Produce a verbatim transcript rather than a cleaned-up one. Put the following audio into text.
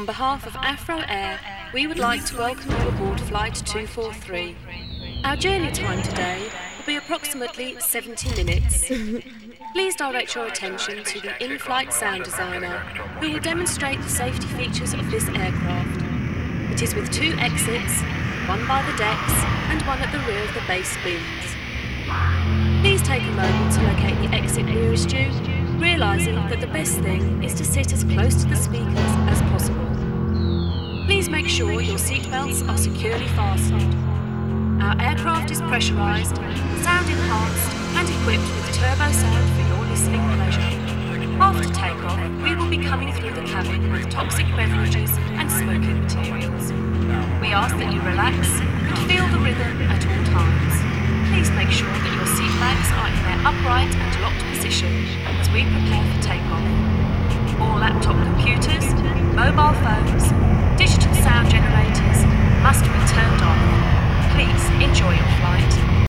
On behalf of Afro Air, we would like to welcome you aboard Flight two forty-three. Our journey time today will be approximately seventy minutes. Please direct your attention to the in-flight sound designer, who will demonstrate the safety features of this aircraft. It is with two exits, one by the decks and one at the rear of the base bins. Please take a moment to locate the exit nearest you, realising that the best thing is to sit as close to the speakers as possible. Please make sure your seatbelts are securely fastened. Our aircraft is pressurised, sound enhanced and equipped with turbo sound for your listening pleasure. After takeoff, we will be coming through the cabin with toxic beverages and smoking materials. We ask that you relax and feel the rhythm at all times. Please make sure that your seat bags are in their upright and locked position as we prepare for takeoff. All laptop computers, mobile phones